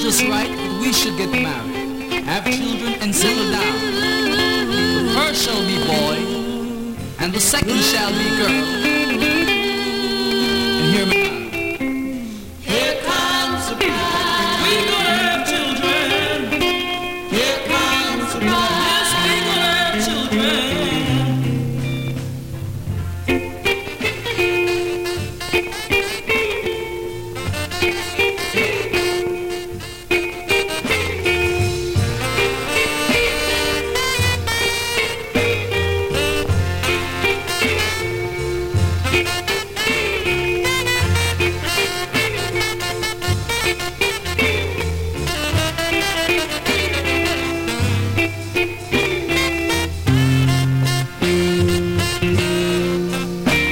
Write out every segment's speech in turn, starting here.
just right that we should get married, have children and settle down. The first shall be boy, and the second shall be girl. And hear me now. Here comes the bride. We gonna have children. Here comes the bride. Yes, we gonna have children.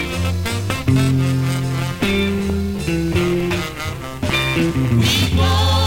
People